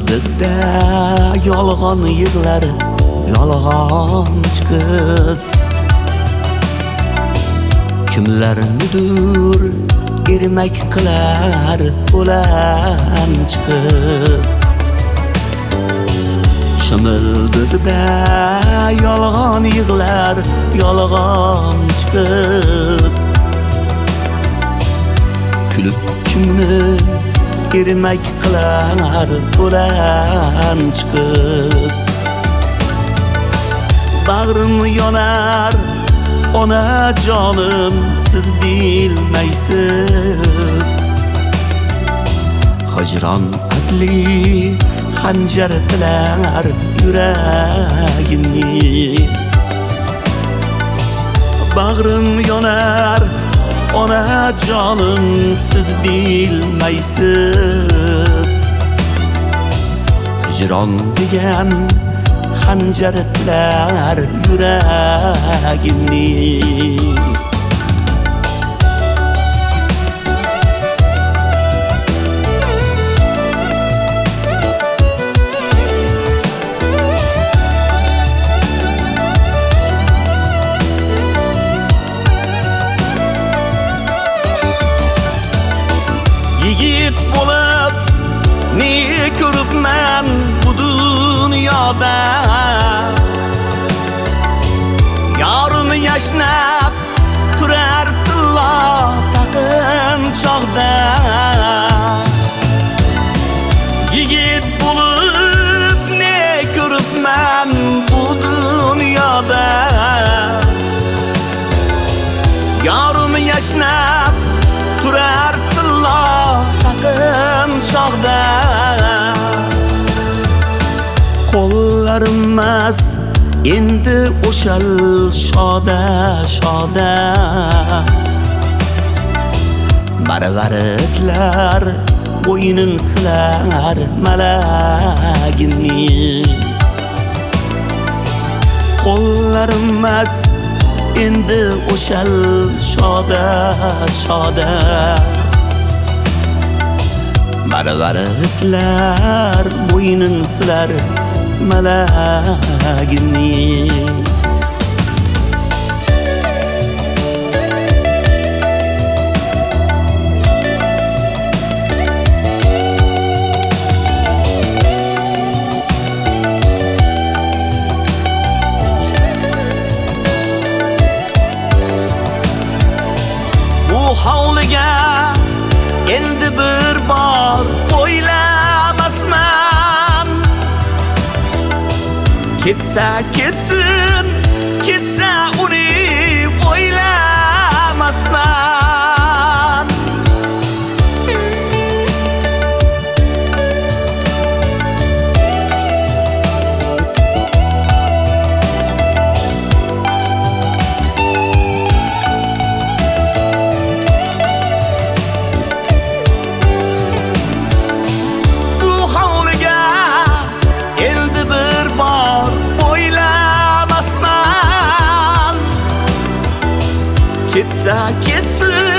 Shimildiqda yolg'on yig'lar yolg'onchi qiz. Kimlarnidir ermak qilar o'lanchi qiz. Shimildiqda yolg'on yig'lar yolg'onchi qiz. Kulib kimni ermak qilar o'lanchi qiz. Bag'rim yonar onajonim, siz bilmaysiz. Hijron adli xanjar tilar yuragimni. Bag'rim yonar onajonim, siz bilmaysiz. Hijron degan xanjar tilar yuragimni. Yigit bo'lib ne ko'ribman bu dunyoda. Yorim yashnab turar tillo taqinchoqda. Yigit bo'lib ne ko'ribman bu dunyoda. Yorim yashnab turar tillo taqinchoqda. Qo'llarimmas endi o'shal shoda shoda. Marvaritlar bo'ynin silar malagimni. Qo'llarimmas endi o'shal shoda shoda. Marvaritlar bo'ynin silar malagimni. Bu hovliga endi bir bor o'ylamasman. Ketsa ketsin, ketsa uni o'ylamasman. Bu hovliga endi bir bor o'ylamasman. Ketsa ketsin,